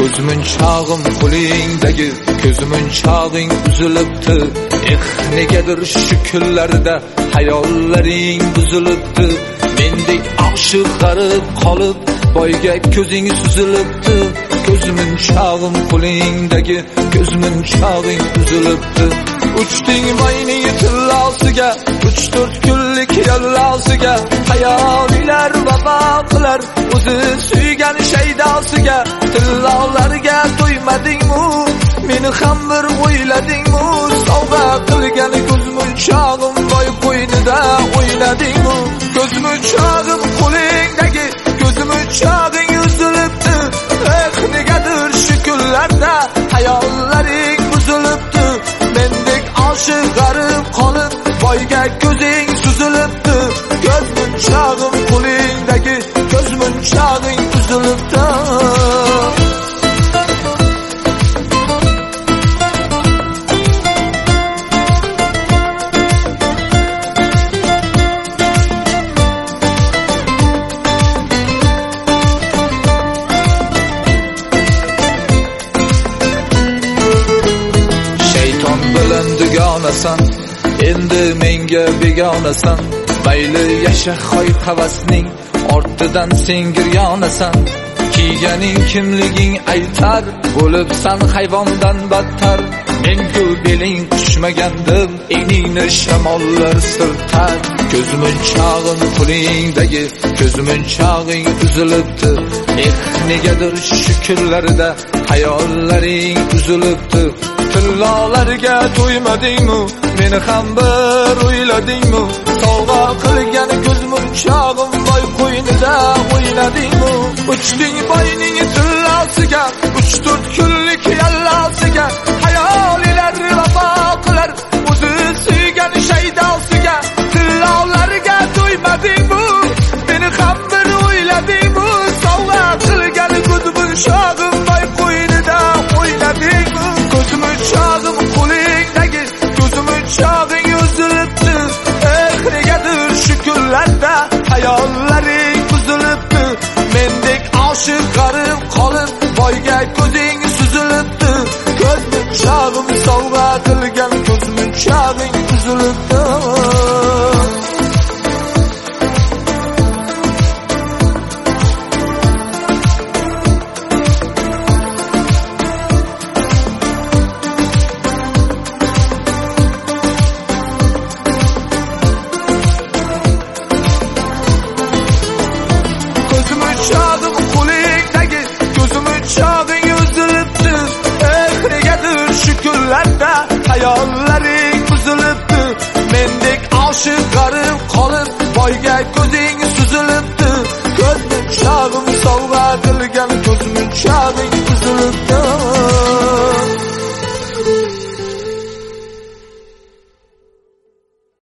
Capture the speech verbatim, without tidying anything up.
Ko'zmin chog'im qo'lingdagi ko'zmin chog'ing uzilibdi. Eh, negadir shu kunlarda hayollaring buzilibdi. Mendek oshiq g'arib qolib boyga ko'zing suzilibdi. Ko'zmin chog'im qo'lingdagi ko'zmin chog'ing uzilibdi. Uchding mayning tillosiga, uch to'rt kunlik yallosiga, hayolilar vafo qilar o'zi suygan shaydosiga. Tillolarga to'ymadingmi? Meni ham bir o'yladingmi? Sovg'a qilgan ko'zmunchog'im boy qo'ynida o'ynadingmi? Ko'zmunchog'im qo'lingdagi ko'zmunchog'ing uzilibdi. Eh, negadir shu kunlarda hayollaring buzilibdi. Mendek oshiq g'arib qolib boyga ko'zing suzilibdi. Ko'zmunchog'im qo'lingdagi ko'zmunchog'ing uzilibdi. Dugonasan, endi menga begonasan. Mayli yasha xoy havasning ortidan sen giryonasan. Kiyganing kimliging aytar, bo'libsan hayvondan battar. Men-ku beling qushmagandim, eningni shamollar sirtar. Ko'zmunchog'im qo'lingdagi ko'zmunchog'ing uzilibdi. Eh, negadir shu kunlarda hayollaring uzilibdi. Tillolarga to'ymadingmi? Meni ham bir o'yladingmi? Sovg'a qilgan ko'zmunchog'im boy qo'ynida o'ynadingmi? Uchding boyning tillosiga, uch to'rt kunlik yallosiga, hayolilar vafo qilar o'zi suygan shaydosiga. Tillolarga to'ymadingmi? Meni ham bir o'yladingmi? Sovg'a qilgan ko'zmunchog'im boy qo'ynida o'ynadingmi? Ko'zmunchog'im qo'lingdagi ko'zmunchog'ing uzilibdi. Eh, negadir shu kunlarda hayollaring buzilibdi. Mendek oshiq g'arib qolib boyga ko'zing suzilibdi. Ko'zmunchog'im sovg'a qilgan ko'zmunchog'ing uzilibdi.